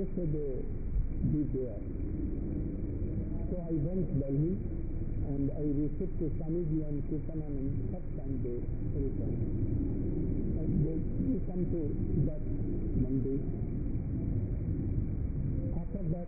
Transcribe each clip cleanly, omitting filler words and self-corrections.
should be there. So I went to Delhi and I received Swamiji and Kirtananand first and they returned. And we come to that Monday. After that,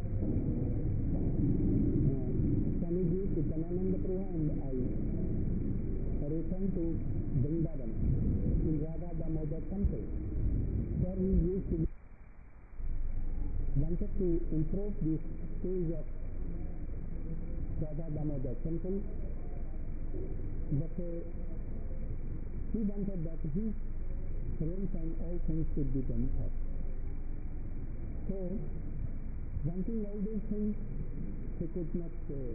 Swamiji, Kirtanananda Prabhu and I returned to Vrindavan in Radha Damodar temple. There we used to wanted to improve this stage of Radha Damodar temple, but he wanted that his rooms and all things should be done first. So, wanting all these things, he could not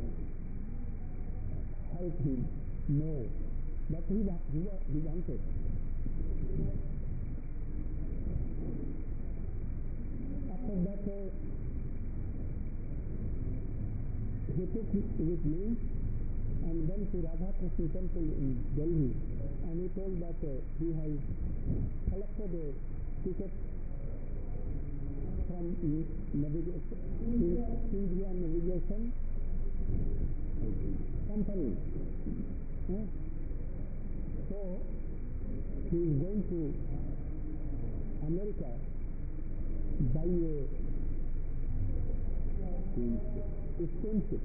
help him more, but he wanted. After that, he took with me and went to Radha Krishna temple in Delhi, and he told that he has collected a ticket from India Navigation Company. So he is going to America by a steamship.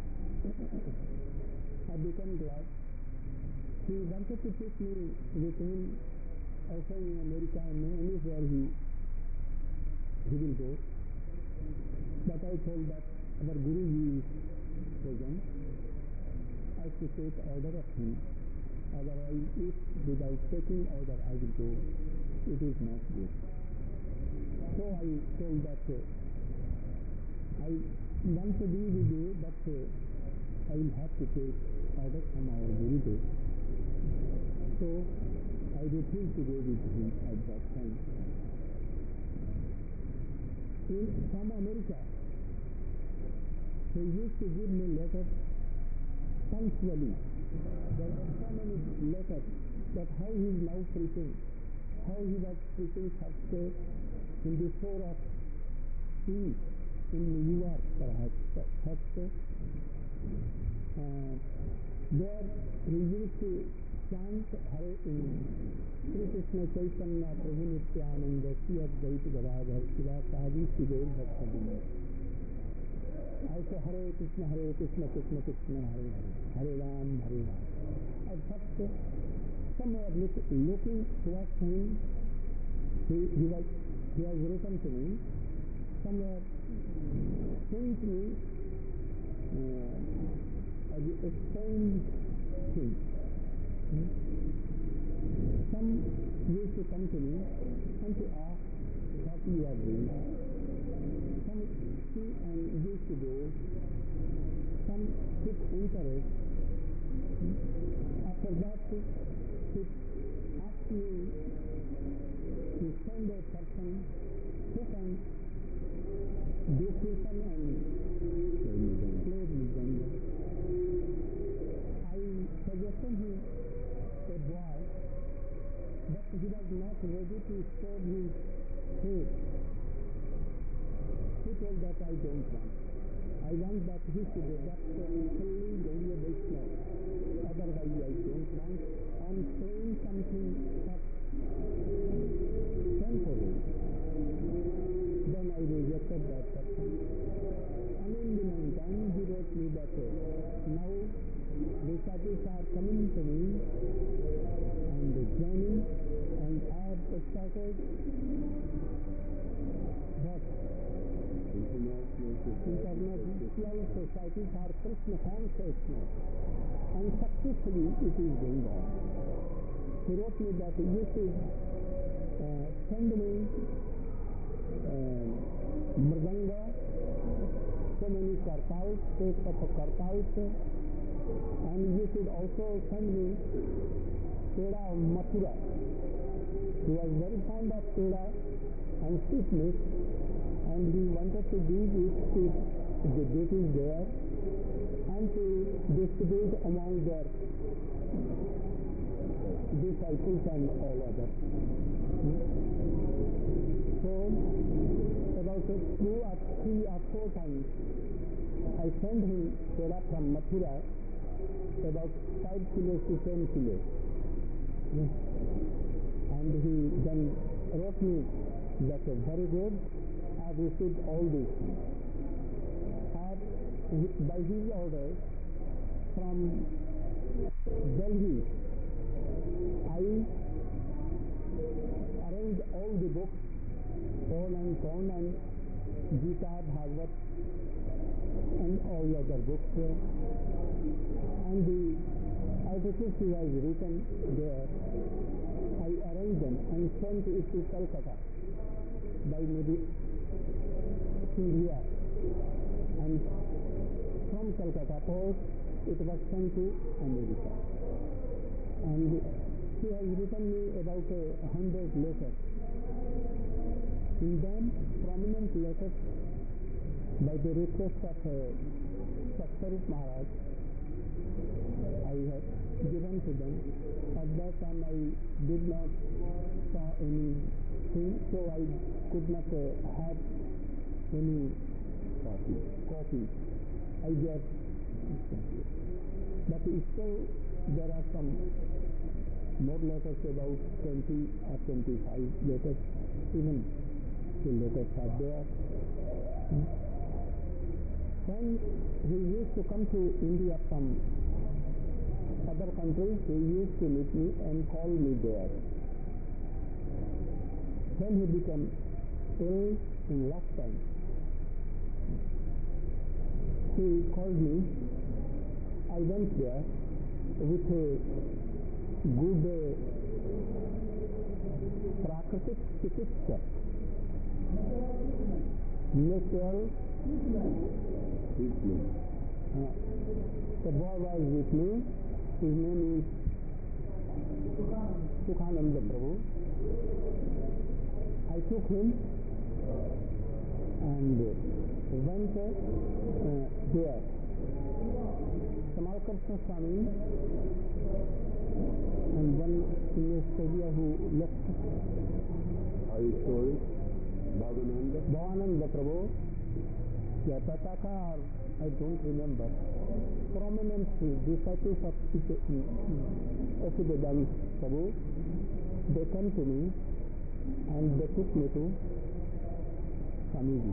I became glad. He wanted to take me with him also in America and anywhere he will go. But I told that our Guruji is present. I should take order of him. Otherwise, if without taking order I will go, it is not good. So I told that I want to be with you, but I will have to take order from our Gurudev. So I refused to go with him at that time. From America, he used to give me letters punctually. There are so many letters that how he is now preaching, how he was preaching first in the shore of sea in New York, perhaps first. There he used to chant Hare in Sri Krishna Chaitanya Prabhu Nityananda Sri Advaita Gadadhar Sivasadi Sigaur Bhaktavrinda. Also Hare Krishna Krishna Krishna Hare Hare, Hare Ram Hare Ram. At first, somewhere looking towards him, he has written to me, somewhere saying to me a strange thing. Some used to come to me and to ask what you are doing. Some see and used to go. Some took interest. After that, he asked me to send a person who can do kirtan and play mridanga. I suggested him a boy, but he was not ready to shave his head. He told that I don't want. I want that he should adopt fully Gaudiya Vaishnava. Otherwise I don't want. I am saying something that temporary. Then I rejected that person. And in the meantime, he wrote me that now disciples are coming to me and joining, and I have started what? International society for Krishna consciousness, and successfully it is going on. He wrote me that you should send me mridanga, so many kartaus, take up a kartaus, and you should also send me peda of Mathura. He was very fond of peda and sweetness, and he wanted to give it to the deities there and to distribute among their disciples and all others. So, about about 2 or 3 or 4 times I sent him peda from Mathura about 5 kilos to 10 kilos. Yes. And he then wrote me that very good, I have received all these things. By his order from Delhi, I arranged all the books, Torn and Gita, Bhagavad, and all other books there. And the articles he has written there, I arranged them and sent it to Calcutta by maybe India. And from Calcutta post, it was sent to America. And he has written me about 100 letters. In them, prominent letters by the request of Saksharup Maharaj, I have given to them. At that time I did not saw anything, so I could not have any copy. I just, but still there are some more letters, about 20 or 25 letters, even the letters are there. When he used to come to India from other countries, he used to meet me and call me there. When he became ill in last time, he called me. I went there with a good Prakritik Chikitsa, natural treatment. The boy was with me. His name is Sukhananda Prabhu. I took him and went there. Tamal Krishna Swami and one in Australia who left. Are you sure? Bhavananda Prabhu. Yeah, Tataka, I don't remember. Prominent disciples of Osivedanta Prabhu, they came to me and they took me to Swamiji.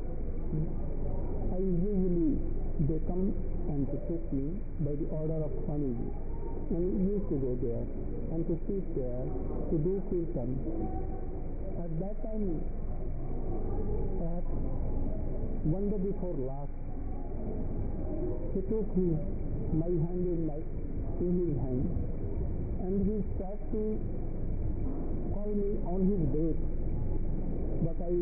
I usually, they come and to take me by the order of Swamiji. And we used to go there and to sit there to do kirtan. At that time, perhaps one day before last, he took my hand in his hand and he started to call me on his bed. But I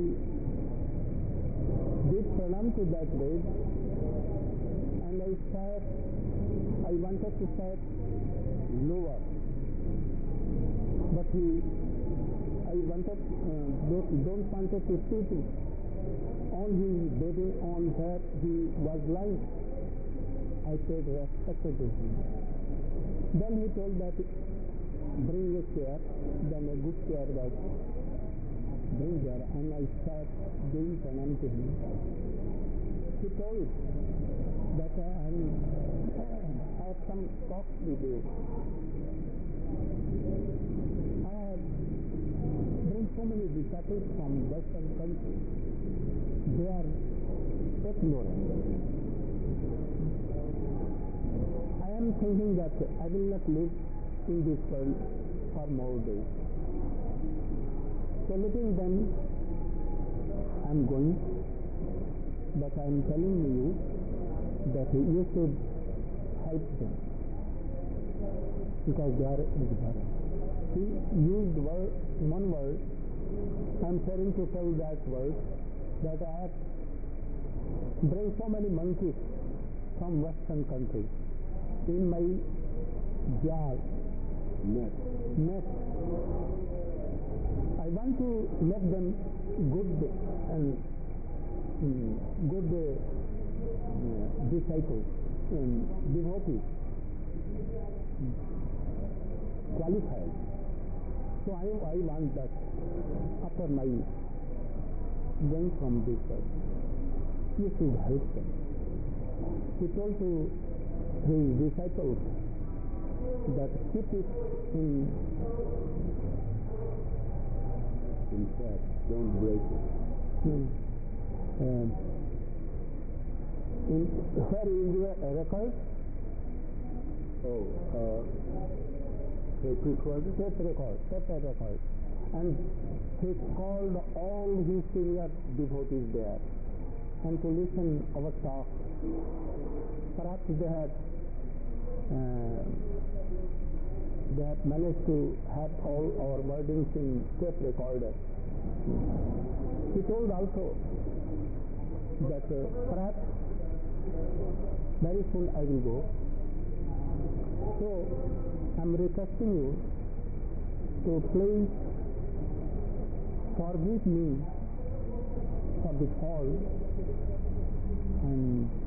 did pranam to that bed and I wanted to sit lower. But I don't wanted to sit on his bedding on where he was lying. I paid respect to him. Then he told that bring a chair. Then a good chair was bring there, and I sat doing pranam to him. He told that I have some talks with you. I have bring so many disciples from Western countries. They are ignorant. I am thinking that I will not live in this world for more days. So letting them, I am going, but I am telling you that you should help them because they are ignorant. He used one word. I am trying to tell that word that I have bring so many monkeys from Western countries in my jar net. I want to make them good and good disciples and devotees, qualified. So I want that after my going from this way. You should help them. He told to his disciples that keep it in fact, don't break it. Where is the record? Tape record. And he called all his senior devotees there and to listen our talk. Perhaps they had managed to have all our wordings in tape recorder. He told also that perhaps very soon I will go. So I am requesting you to please forgive me for the fault and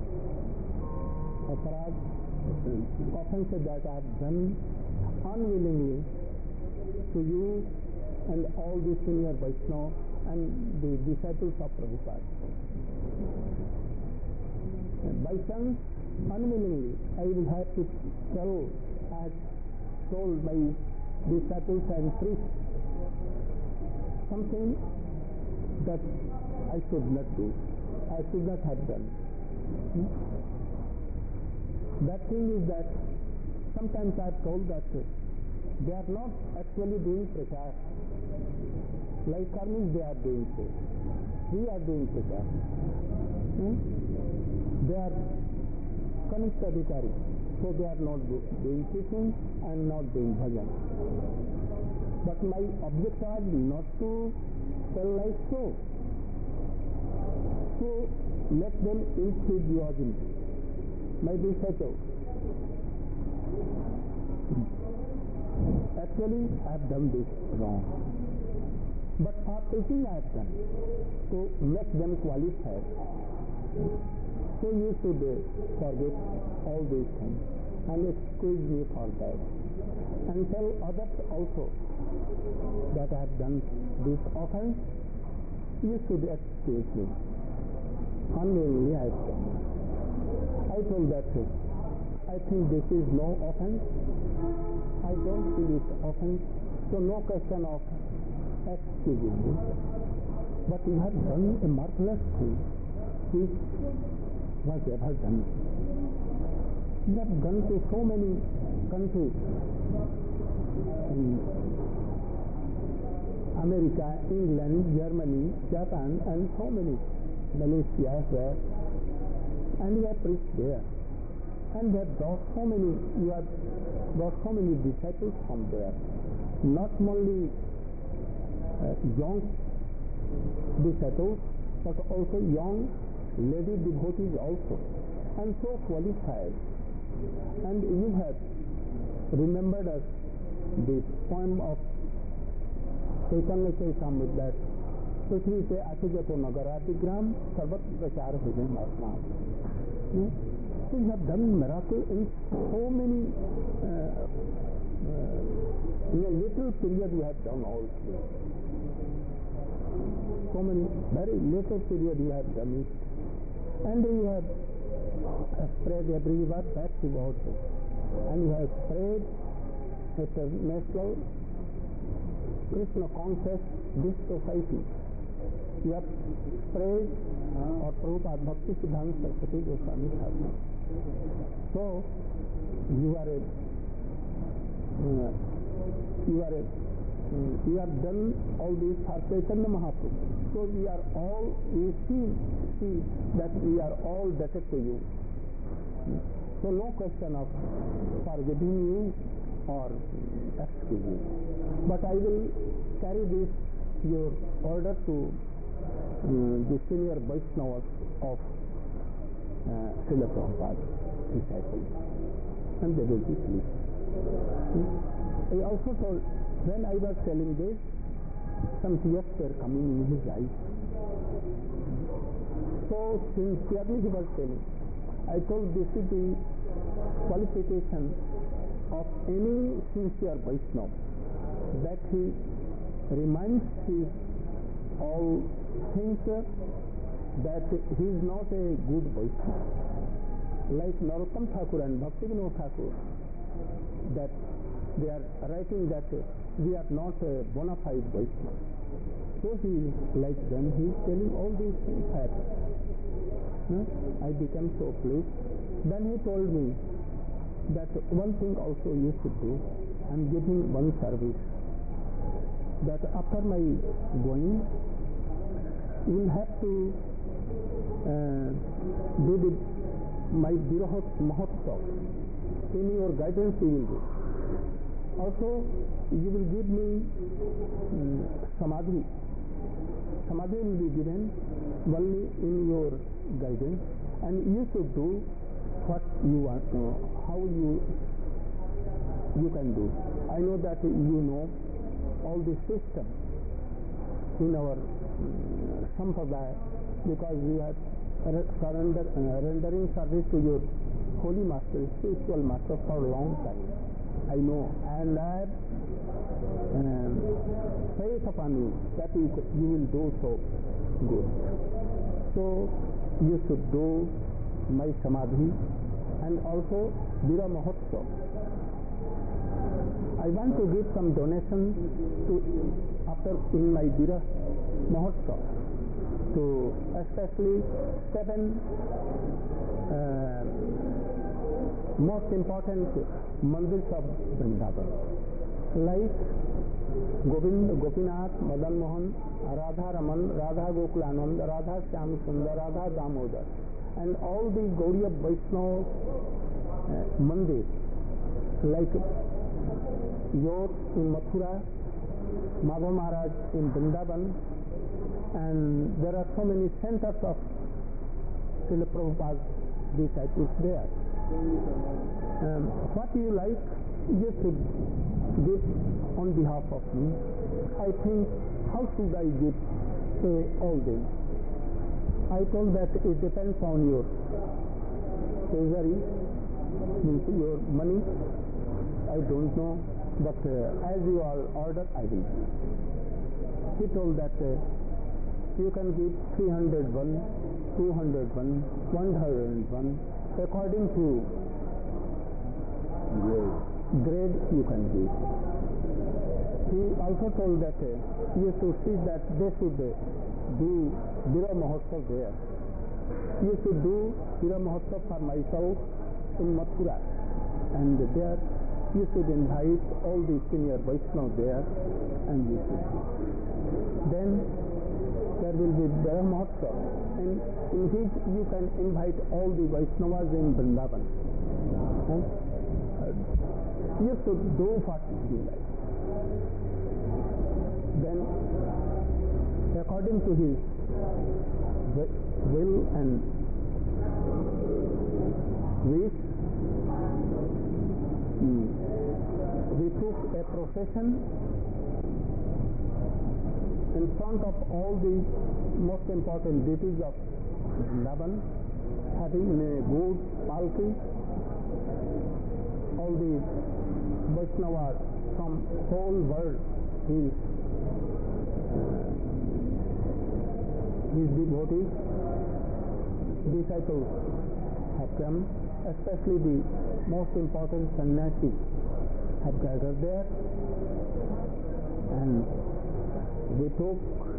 offenses that I have done unwillingly to you and all the senior Vaishnava and the disciples of Prabhupada. By chance, unwillingly, I will have to tell, as told my disciples and priests, something that I should not do, I should not have done. That thing is that sometimes I have told that they are not actually doing prachar. Like karmis they are doing so. We are doing prachar. They are Kanishta Adhikari, so they are not doing teaching and not doing bhajan. But my object was not to tell like so. So let them enthusiasm. My disciple. Actually, I have done this wrong. But for preaching I have done, to make them qualified. So you should forget all these things and excuse me for that. And tell others also that I have done this offense. You should excuse me. Unwillingly I have done. I told that I think this is no offense. I don't feel it offense. So no question of excusing me. But you have done a marvelous thing which was ever done. You have gone to so many countries in America, England, Germany, Japan, and so many, Malaysia as well. And you have preached there. And you have brought so many disciples from there. Not only young disciples, but also young lady devotees also. And so qualified. And you have remembered us the poem of Chaitanya Charitamrita that Prithvi se Atijato Nagaratigram Sarvat Prachar Hujay Mahatma. So you have done miracle in so many, in a little period you have done all this. So many, very little period you have done it. And you have spread everywhere back about it. And you have spread international Krishna conscious this society. You have spread or Prabhupada Bhakti Siddhanta Saraswati Goswami Thakur. So you have done all this for Chaitanya Mahaprabhu. So we see that we are all debted to you. So no question of forgiving you or excusing. But I will carry this your order to the senior Vaishnavas of Srila Prabhupada disciples, and they will be pleased. I also told, when I was telling this, some tears were coming in his eyes. So sincerely he was telling. I told this is the qualification of any sincere Vaishnava, that he reminds his all think that he is not a good Vaishnava. Like Narottam Thakur and Bhaktivinoda Thakur, that they are writing that we are not a bona fide Vaishnava. So he is like them, he is telling all these things. I became so pleased. Then he told me that one thing also you should do. I am giving one service, that after my going, you will have to do my Birahot Mahotsav. In your guidance you will do. Also, you will give me Samadhi. Samadhi will be given only in your guidance, and you should do what you want, how you can do. I know that you know all the system in our Sampradaya, because we are rendering service to your holy master, spiritual master for a long time. I know, and I have faith upon you that you will do so good. So you should do my Samadhi and also Bira Mahotsav. I want to give some donation to after in my Bira Mahotsav to especially 7 most important mandirs of Vrindavan, like Govind, Gopinath, Madan Mohan, Radha Raman, Radha Gokulanand, Radha Shyam Sundar, Radha Damodar, and all the Gaudiya Vaishnava mandirs, like yours in Mathura, Madhav Maharaj in Vrindavan, and there are so many centers of Srila Prabhupada's disciples there. What you like, you should give on behalf of me. I think, how should I give all this? I told that it depends on your treasury, means your money. I don't know, but as you all order, I will give. He told that you can give 301, 201, 101, according to grade you can give. He also told that you should see that they should do Bira Mahotsav there. You should do Bira Mahotsav for myself in Mathura, and there you should invite all the senior Vaishnavas there, and you should do. Then there will be Bira Mahotsav, and in which you can invite all the Vaishnavas in Vrindavan. You should do what you like. Then, according to his will and wish, we took a procession in front of all the most important deities of Vrindavan, having a good palki. All the Vaishnavas from whole world, his devotees, disciples have come, especially the most important sannyasis have gathered there, and we took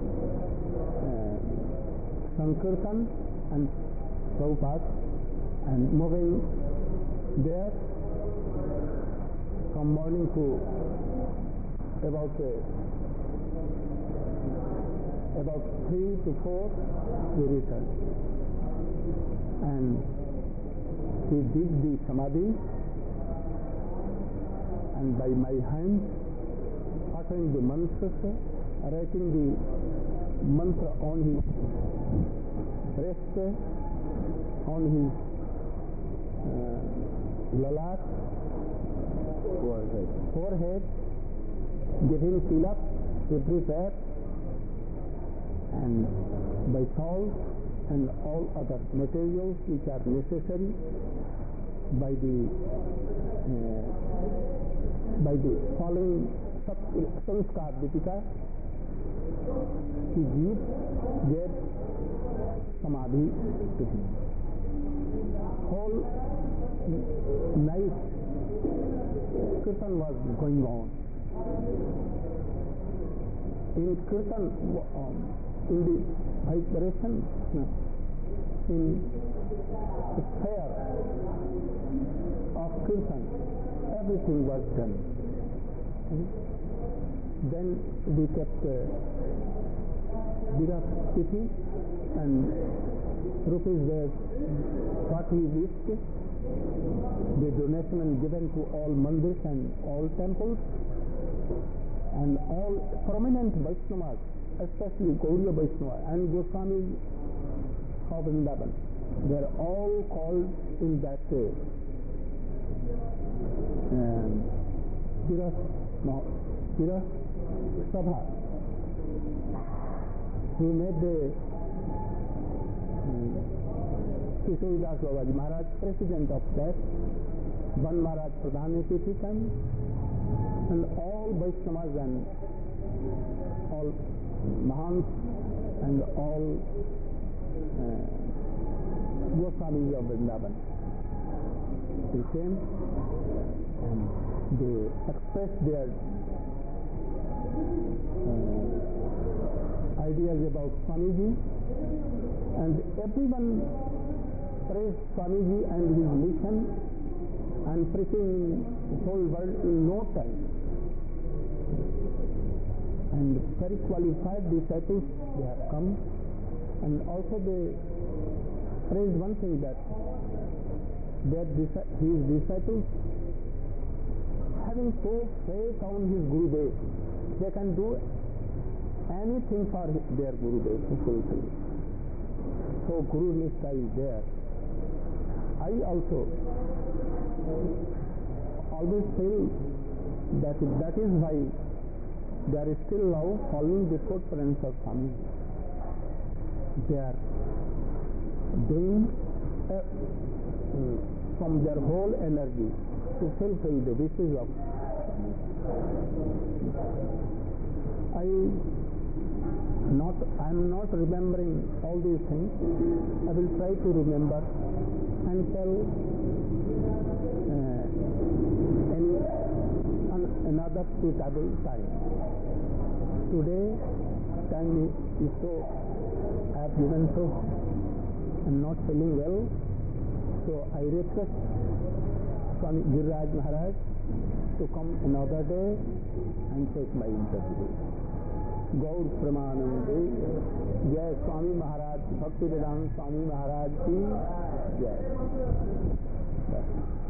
Sankirtan and Prabhupada, and moving there from morning to about 3 to 4 we returned, and we did the Samadhi, and by my hands uttering the mantras, writing the mantra on his breast, on his lalat, forehead, giving tilak everywhere, and by salt and all other materials which are necessary, by the following sanskar dipika, to give their samadhi to him. Whole night kirtan was going on. In kirtan, in the vibration, in the sphere of kirtan, everything was done. Then we kept Virat Tithi and rupees were what we wished. The donation given to all mandirs and all temples, and all prominent Vaishnavas, especially Gauriya Vaishnava and Goswamis of Vrindavan, they are all called in that Virat Sabha. He made the Kishoridas Babaji Maharaj president of that, Ban Maharaj Pradhan Tithi, and all Vaishnavas and all Mahants and all Goswamis of Vrindavan. They came and they expressed their ideas about Swamiji, and everyone praised Swamiji and his mission and preaching in the whole world in no time. And very qualified disciples, they have come, and also they praised one thing, that his disciples, having so faith on his Gurudev, they can do anything for their Gurudev to fulfill. So Guru Nishtha is there. I also always feel that is why there is still now following the footprints of Swami. They are doing from their whole energy to fulfill the wishes of I am not remembering all these things. I will try to remember and tell another suitable time. Today, time is so, I have given so, I am not feeling well, so I request Swami Giriraj Maharaj to come another day and take my interview. गौर प्रमानंदे जय स्वामी महाराज भक्ति वेदांत स्वामी महाराज की जय।